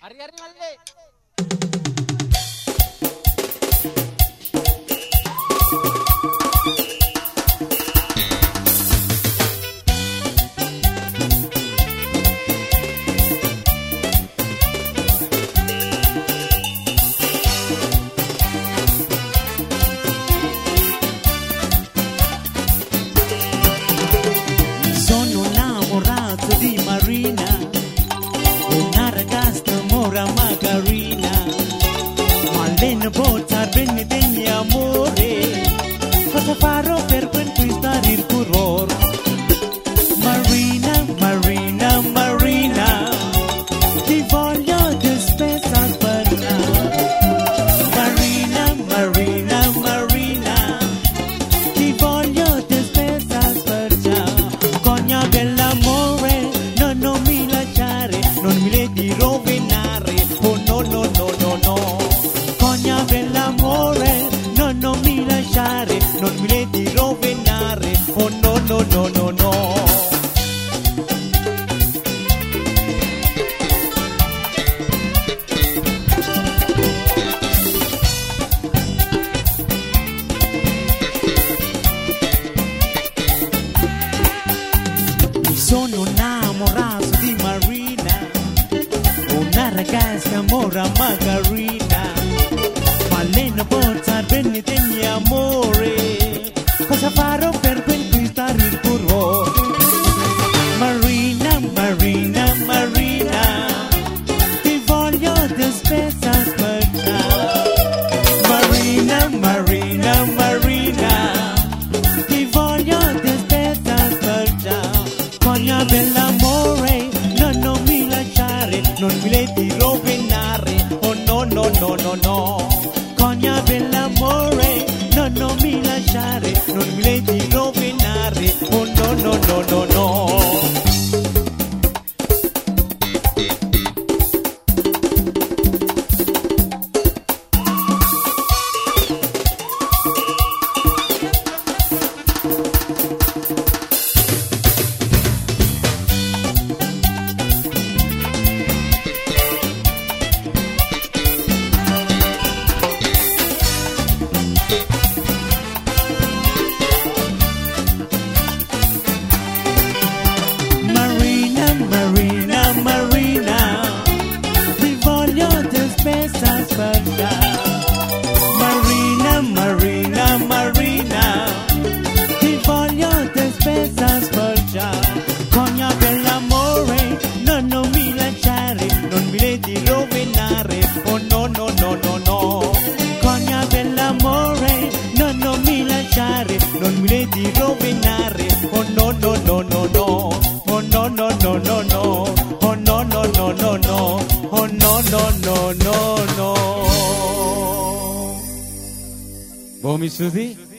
Arri Malle. Sono innamorato di Marina, una ragazza mora Margarina, ma lei non può star bene degli amore, cosa farò per conquistare il cuore? Marina, Marina, Marina, ti voglio di spessa sparare. Marina, Marina, Marina, ti voglio di spessa sparare. Cogna dell'amore, no, non mi lasciare, non mi devi rovinare, oh no, no, no, no, no. Cogna dell'amore, no, non mi lasciare, non mi devi rovinare, oh no, no, no, no, no. Mi sono innamorato di Marina, una ragazza mora Margarina, ma lei non può star bene degli amore, cosa farò per conquistare il cuore? Marina, Marina, Marina, ti voglio di spessa sparare. Marina, Marina, Marina, ti voglio di spessa sparare. Cogna dell'amore, no, non mi lasciare, non mi devi rovinare, oh no, no, no, no, no. Cogna dell'amore, no, non mi lasciare, non mi devi rovinare, oh no, no, no, no, no. Marina, Marina, Marina, ti voglio di spessa sparare. Marina, Marina, Marina, ti voglio di spessa sparare. Cogna dell'amore, no, non mi lasciare, non mi devi rovinare, oh no, no, no, no, no. Cogna dell'amore, no, non mi lasciare, non mi devi rovinare, oh no, no, no, no, no. Oh no, no, no, no, no. Oh no, no, no, no, no. Oh no, no, no, no, no. Boh, mi studi?